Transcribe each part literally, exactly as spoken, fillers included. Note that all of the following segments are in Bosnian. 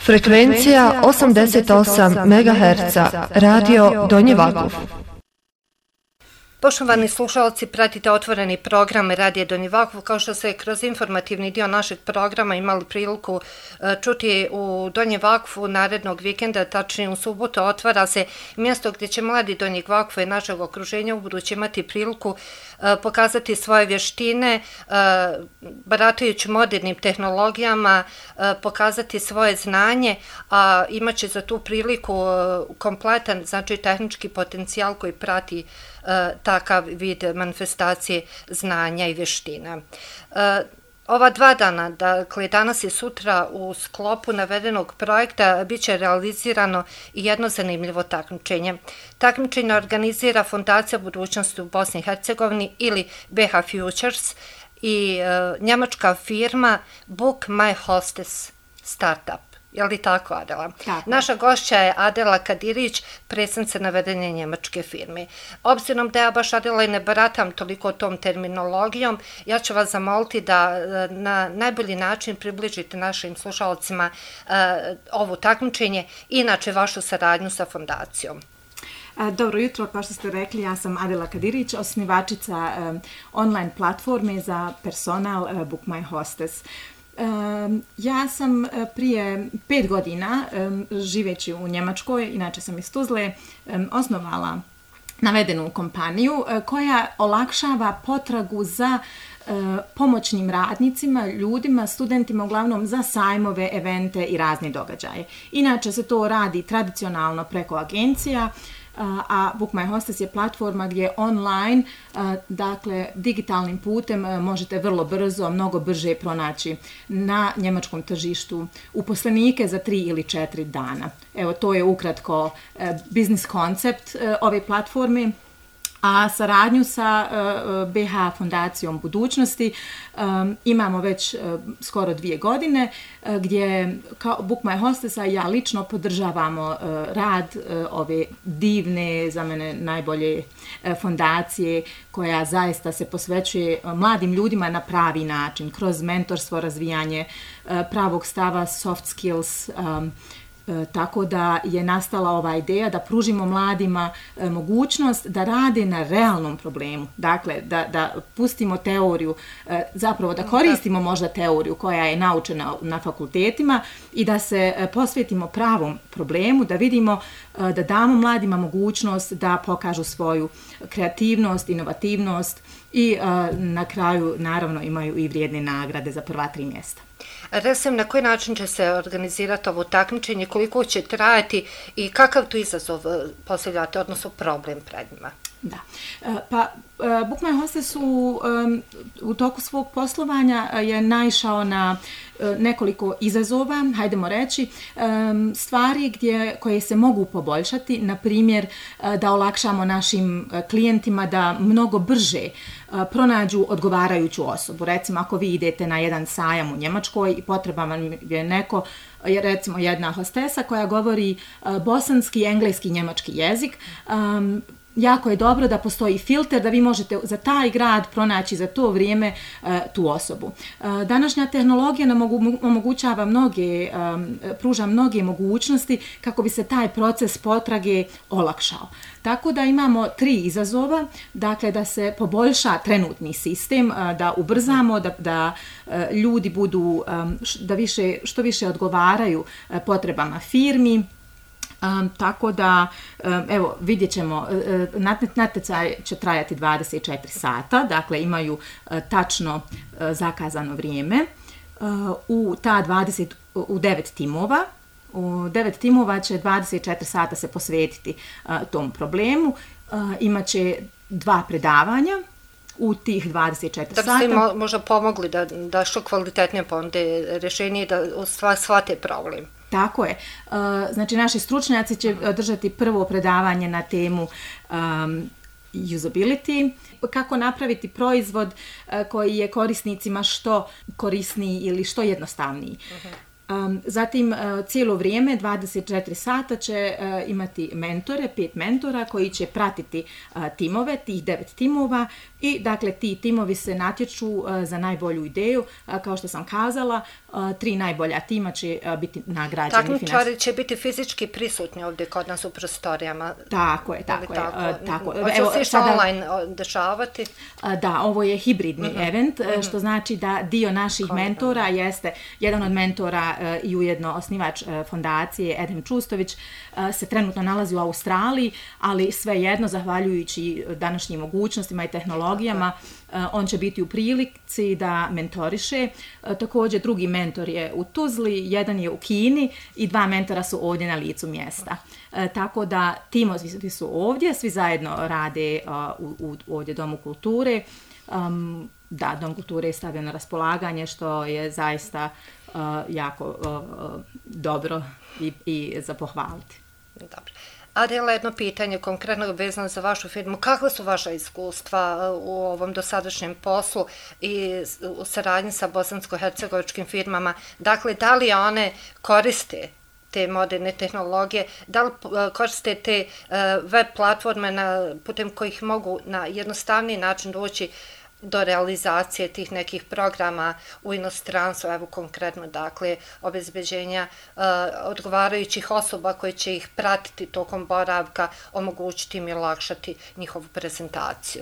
Frekvencija osamdeset osam megaherca, radio Donji Vakuf. Poštovani slušalci, pratite otvoreni program Radija Donji Vakuf. Kao što se kroz informativni dio našeg programa imali priliku čuti, u Donjem Vakufu narednog vikenda, tačnije u subotu, otvara se mjesto gdje će mladi Donjeg Vakufa i našeg okruženja ubuduće imati priliku pokazati svoje vještine, baratajući modernim tehnologijama, pokazati svoje znanje, a imat će za tu priliku kompletan, znači tehnički potencijal koji prati takav vid manifestacije znanja i vještina. Ova dva dana, dakle danas i sutra, u sklopu navedenog projekta bit će realizirano i jedno zanimljivo takmičenje. Takmičenje organizira Fondacija budućnosti u Bosni i Hercegovini ili B H Futures i e, njemačka firma Book My Hostess Startup. Je li tako, Adela? Tako. Naša gošća je Adela Kadirić, predsjednica navedene njemačke firme. Obzirom da ja baš, Adela, i ne baratam toliko tom terminologijom, ja ću vas zamoliti da na najbolji način približite našim slušalcima uh, ovo takmičenje, inače vašu saradnju sa fondacijom. Dobro jutro, kao što ste rekli, ja sam Adela Kadirić, osnivačica um, online platforme za personal uh, Book My Hostess. Um, ja sam prije pet godina, um, živeći u Njemačkoj, inače sam iz Tuzle, um, osnovala navedenu kompaniju uh, koja olakšava potragu za uh, pomoćnim radnicima, ljudima, studentima, uglavnom za sajmove, evente i razne događaje. Inače se to radi tradicionalno preko agencija, a Book My Hostess je platforma gdje online, dakle digitalnim putem, možete vrlo brzo, mnogo brže pronaći na njemačkom tržištu uposlenike za tri ili četiri dana. Evo, to je ukratko biznis koncept ove platforme. A saradnju sa uh, B H Fondacijom budućnosti um, imamo već uh, skoro dvije godine uh, gdje kao Book My Hostessa ja lično podržavamo uh, rad uh, ove divne, za mene najbolje uh, fondacije koja zaista se posvećuje uh, mladim ljudima na pravi način, kroz mentorstvo, razvijanje uh, pravog stava, soft skills, um, E, tako da je nastala ova ideja da pružimo mladima e, mogućnost da rade na realnom problemu. Dakle, da, da pustimo teoriju, e, zapravo da koristimo možda teoriju koja je naučena na fakultetima i da se e, posvetimo pravom problemu, da vidimo, e, da damo mladima mogućnost da pokažu svoju kreativnost, inovativnost i e, na kraju naravno imaju i vrijedne nagrade za prva tri mjesta. Recimo, na koji način će se organizirati ovo takmičenje, koliko će trajati i kakav tu izazov postavljate, odnosno problem pred njima? Da. Pa Book My Hostess u, u toku svog poslovanja je naišao na nekoliko izazova, hajdemo reći, stvari gdje, koje se mogu poboljšati, na primjer da olakšamo našim klijentima da mnogo brže pronađu odgovarajuću osobu. Recimo, ako vi idete na jedan sajam u Njemačkoj i potreba vam je neko, recimo jedna hostesa koja govori bosanski, engleski, njemački jezik, jako je dobro da postoji filter da vi možete za taj grad pronaći za to vrijeme uh, tu osobu. Uh, današnja tehnologija nam omogućava mnoge, um, pruža mnoge mogućnosti kako bi se taj proces potrage olakšao. Tako da imamo tri izazova, dakle da se poboljša trenutni sistem, uh, da ubrzamo, da, da uh, ljudi budu, um, da više, što više odgovaraju uh, potrebama firmi. Um, tako da, um, evo, vidjet ćemo, uh, natjecaj će trajati dvadeset četiri sata, dakle imaju uh, tačno uh, zakazano vrijeme. Uh, u ta dvadeset, u devet timova, u devet timova će dvadeset četiri sata se posvetiti uh, tom problemu. Uh, imaće dva predavanja u tih dvadeset četiri sata. Da bi ste možda pomogli da, da što kvalitetnije ponude rješenje i da shvate problem. Tako je. Znači, naši stručnjaci će držati prvo predavanje na temu um, usability, kako napraviti proizvod uh, koji je korisnicima što korisniji ili što jednostavniji. Uh-huh. Um, zatim uh, cijelo vrijeme, dvadeset četiri sata će uh, imati mentore, pet mentora koji će pratiti uh, timove, tih devet timova i dakle ti timovi se natječu uh, za najbolju ideju. Uh, kao što sam kazala, uh, tri najbolja tima će uh, biti nagrađeni. Takmičari će biti fizički prisutni ovdje kod nas u prostorijama. Tako je, tako je. Tako? Uh, tako. Hoće Evo, se išta sada, online dešavati? Uh, da, ovo je hibridni mm-hmm. event, mm-hmm. što znači da dio naših Koliko. mentora jeste, jedan od mentora i ujedno osnivač fondacije Edhem Čustović se trenutno nalazi u Australiji, ali svejedno zahvaljujući današnjim mogućnostima i tehnologijama on će biti u prilici da mentoriše. Također drugi mentor je u Tuzli, jedan je u Kini i dva mentora su ovdje na licu mjesta. Tako da timovi su ovdje, svi zajedno rade u, u ovdje Domu kulture. Um, da, Dom kulture je stavio na raspolaganje, što je zaista uh, jako uh, dobro i, i za pohvaliti. Dobro. Adela, jedno pitanje konkretno vezano za vašu firmu. Kakva su vaša iskustva u ovom dosadašnjem poslu i u saradnji sa bosansko-hercegovičkim firmama? Dakle, da li one koriste te moderne tehnologije, da li koriste te web platforme na, putem kojih mogu na jednostavniji način doći do realizacije tih nekih programa u inostranstvu, evo konkretno, dakle, obezbeđenja uh, odgovarajućih osoba koje će ih pratiti tokom boravka, omogućiti im i olakšati njihovu prezentaciju.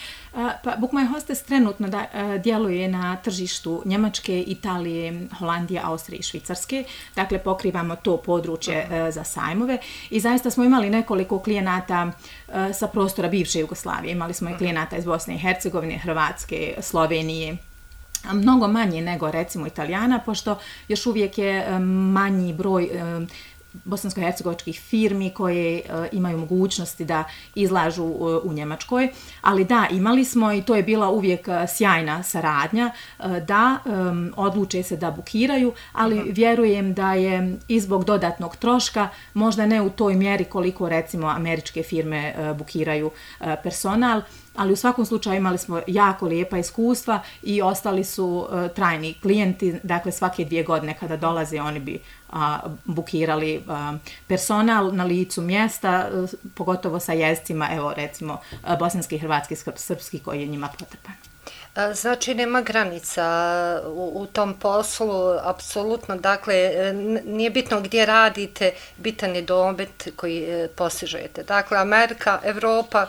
Pa Book My Hostess trenutno da, djeluje na tržištu Njemačke, Italije, Holandije, Austrije i Švicarske. Dakle, pokrivamo to područje uh, za sajmove i zaista smo imali nekoliko klijenata uh, sa prostora bivše Jugoslavije. Imali smo i klijenata iz Bosne i Hercegovine, Hrvatske, Slovenije, mnogo manje nego recimo Italijana, pošto još uvijek je um, manji broj um, bosansko-hercegovačkih firmi koje uh, imaju mogućnosti da izlažu uh, u Njemačkoj, ali da, imali smo i to je bila uvijek uh, sjajna saradnja, uh, da um, odluče se da bukiraju, ali uh-huh. vjerujem da je i zbog dodatnog troška, možda ne u toj mjeri koliko recimo američke firme uh, bukiraju uh, personal, ali u svakom slučaju imali smo jako lijepa iskustva i ostali su uh, trajni klijenti, dakle svake dvije godine kada dolaze oni bi uh, bukirali uh, personal na licu mjesta, uh, pogotovo sa jezicima, evo recimo uh, bosanski, hrvatski, srpski koji je njima potreban. Znači, nema granica u, u tom poslu, apsolutno, dakle, nije bitno gdje radite, bitan je domet koji postižete. Dakle, Amerika, Evropa.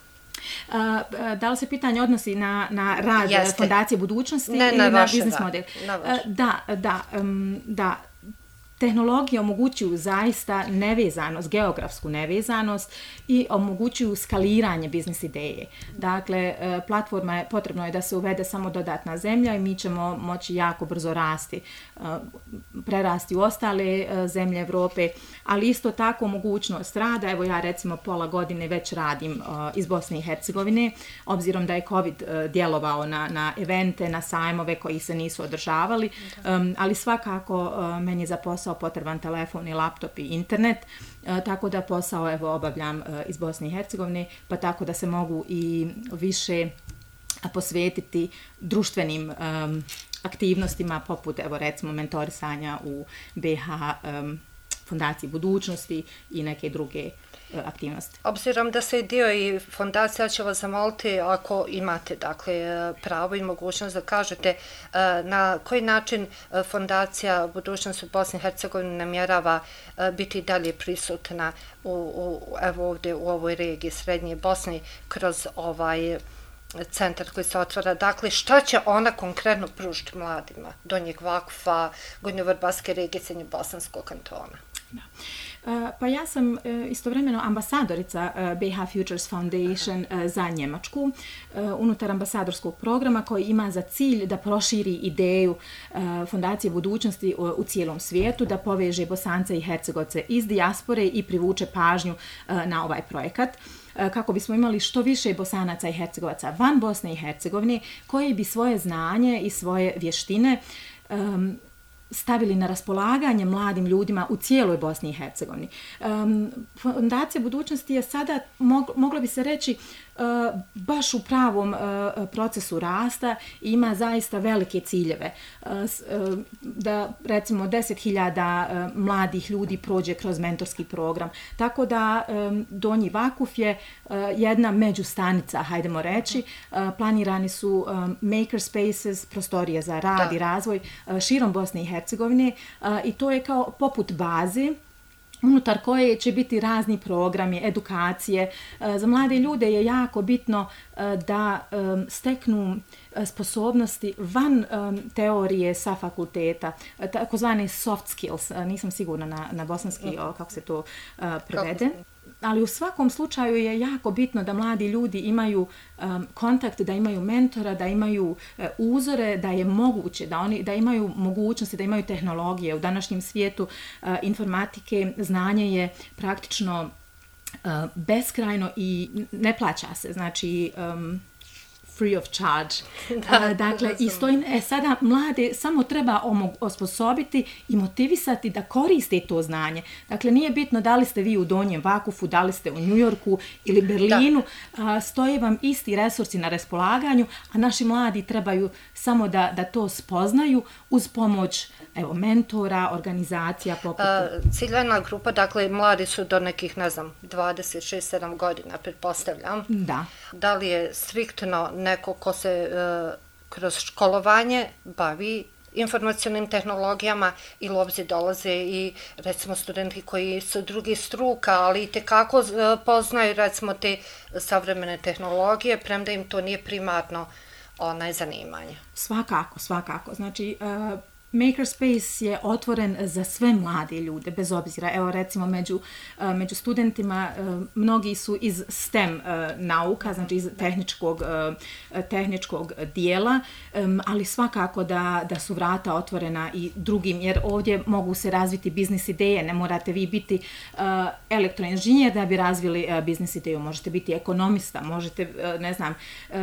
Uh, da li se pitanje odnosi na, na rad Jeste. Fondacije budućnosti ne, ili na, na biznis model? Na uh, da, da, um, da. Tehnologije omogućuju zaista nevezanost, geografsku nevezanost i omogućuju skaliranje biznis ideje. Dakle, platforma je, potrebno je da se uvede samo dodatna zemlja i mi ćemo moći jako brzo rasti, prerasti u ostale zemlje Evrope, ali isto tako mogućnost rada. Evo ja recimo pola godine već radim iz Bosne i Hercegovine, obzirom da je COVID djelovao na, na evente, na sajmove koji se nisu održavali, um, ali svakako meni je za posao potreban telefon i laptop i internet, e, tako da posao evo obavljam e, iz Bosne i Hercegovine, pa tako da se mogu i više posvetiti društvenim e, aktivnostima poput evo recimo mentorisanja u B H e, Fondaciji budućnosti i neke druge aktivnosti. Obzirom da se dio i fondacija, će vas zamoliti ako imate dakle pravo i mogućnost da kažete na koji način fondacija budućnosti u Bosni i Hercegovini namjerava biti dalje prisutna u, u, evo ovdje u ovoj regiji Srednje Bosne kroz ovaj centar koji se otvara. Dakle, šta će ona konkretno pružiti mladima Donjeg Vakfa, Gornjovrbanske regije, Srednjobosanskog kantona? Da. Uh, pa ja sam uh, istovremeno ambasadorica uh, B H Futures Foundation uh, za Njemačku uh, unutar ambasadorskog programa koji ima za cilj da proširi ideju uh, Fondacije budućnosti u, u cijelom svijetu, da poveže Bosance i Hercegovce iz dijaspore i privuče pažnju uh, na ovaj projekat, kako bismo imali što više Bosanaca i Hercegovaca van Bosne i Hercegovine koji bi svoje znanje i svoje vještine um, stavili na raspolaganje mladim ljudima u cijeloj Bosni i Hercegovini. Um, Fondacija budućnosti je sada, moglo bi se reći, uh, baš u pravom uh, procesu rasta i ima zaista velike ciljeve. Uh, uh, da, recimo, deset hiljada uh, mladih ljudi prođe kroz mentorski program. Tako da um, Donji Vakuf je uh, jedna međustanica, hajdemo reći. Uh, planirani su um, maker spaces, prostorije za rad da. i razvoj uh, širom Bosne i Hercegovine. Hercegovine i to je kao poput baze unutar koje će biti razni programi, edukacije. Za mlade ljude je jako bitno da steknu sposobnosti van teorije sa fakulteta, takozvani soft skills, nisam sigurna na, na bosanski kako se to prevede. Ali u svakom slučaju je jako bitno da mladi ljudi imaju um, kontakt, da imaju mentora, da imaju uh, uzore, da je moguće, da oni da imaju mogućnosti, da imaju tehnologije. U današnjem svijetu uh, informatike znanje je praktično uh, beskrajno i ne plaća se. Znači, um, free of charge. Da, uh, dakle, i stojim, e, sada mlade samo treba osposobiti i motivisati da koriste to znanje. Dakle, nije bitno da li ste vi u Donjem Vakufu, da li ste u New Yorku ili Berlinu, da. uh, stoje vam isti resursi na raspolaganju, a naši mladi trebaju samo da, da to spoznaju uz pomoć evo, mentora, organizacija. Poput... Uh, ciljana grupa, dakle, mladi su do nekih, ne znam, dvadeset šest sedam godina, pretpostavljam. Da. Da li je striktno neko ko se uh, kroz školovanje bavi informacionim tehnologijama ili obzir dolaze i recimo studenti koji su drugih struka, ali i tekako uh, poznaju recimo te savremene tehnologije, premda im to nije primarno onaj zanimanje. Svakako, svakako. Znači, uh... Makerspace je otvoren za sve mlade ljude, bez obzira. Evo, recimo, među, među studentima mnogi su iz STEM nauka, znači iz tehničkog, tehničkog dijela, ali svakako da, da su vrata otvorena i drugim, jer ovdje mogu se razviti biznis ideje. Ne morate vi biti elektroinženjer da bi razvili biznis ideju. Možete biti ekonomista, možete, ne znam,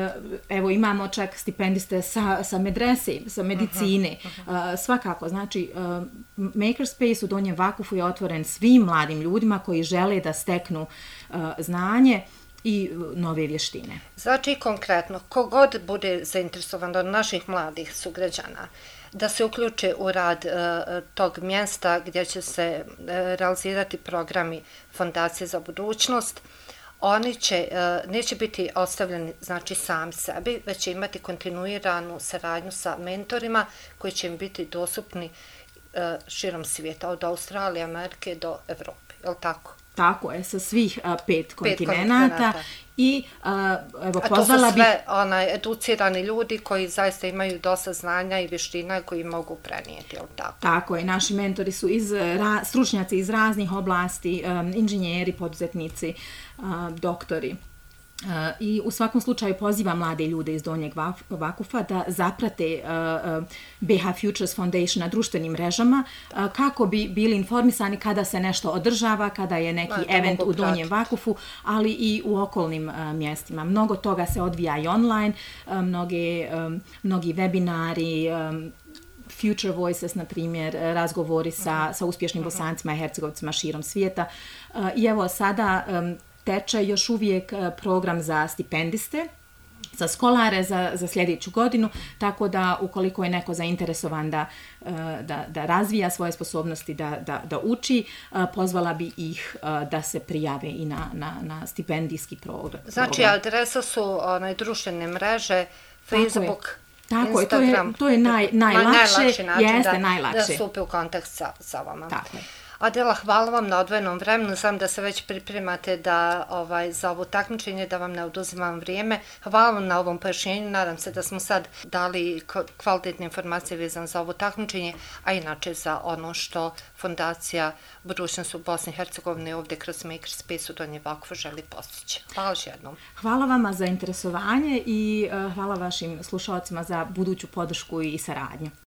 evo imamo čak stipendiste sa, sa medrese, sa medicine, uh-huh, uh-huh. Svakako, znači, uh, Makerspace u Donjem Vakufu je otvoren svim mladim ljudima koji žele da steknu uh, znanje i nove vještine. Znači, konkretno, kogod bude zainteresovan od naših mladih sugrađana da se uključe u rad uh, tog mjesta gdje će se uh, realizirati programi Fondacije za budućnost, oni će, uh, neće biti ostavljeni znači sami sebi, već će imati kontinuiranu saradnju sa mentorima koji će im biti dostupni uh, širom svijeta, od Australije, Amerike do Evrope, je li tako? Tako je, sa svih uh, pet kontinenata. I uh, evo, pozvala bi... A to su sve bi... onaj, educirani ljudi koji zaista imaju dosta znanja i vještina koji mogu prenijeti, je li tako? Tako je, naši mentori su iz, ra, stručnjaci iz raznih oblasti, um, inženjeri, poduzetnici, uh, doktori. Uh, I u svakom slučaju pozivam mlade ljude iz Donjeg Vakufa da zaprate uh, uh, B H Futures Foundation na društvenim mrežama uh, kako bi bili informisani kada se nešto održava, kada je neki Ma, event u Donjem Vakufu, ali i u okolnim uh, mjestima. Mnogo toga se odvija i online, uh, mnoge, um, mnogi webinari, um, Future Voices, na primjer, razgovori sa, uh-huh. sa uspješnim uh-huh. Bosancima i Hercegovcima širom svijeta. Uh, I evo sada... Um, teče još uvijek program za stipendiste, za školare za, za sljedeću godinu, tako da ukoliko je neko zainteresovan da, da, da razvija svoje sposobnosti, da, da, da uči, pozvala bi ih da se prijave i na, na, na stipendijski program. Znači, adresa su onaj, društvene mreže, Facebook, tako Instagram. Je, to je, to je naj, najlakše, najlakši način jeste da, najlakše. Da stupe u kontakt sa, sa vama. Tako je. Adela, hvala vam na odvojenom vremenu, znam da se već pripremate da, ovaj, za ovo takmičenje, da vam ne oduzimam vrijeme. Hvala vam na ovom pojašnjenju, nadam se da smo sad dali kvalitetne informacije vezane za ovo takmičenje, a inače za ono što Fondacija budućnost u Bosni i Hercegovini ovdje kroz Makerspace u Donjem Vakufu želi postići. Hvala još jednom. Hvala vama za interesovanje i uh, hvala vašim slušalcima za buduću podršku i saradnju.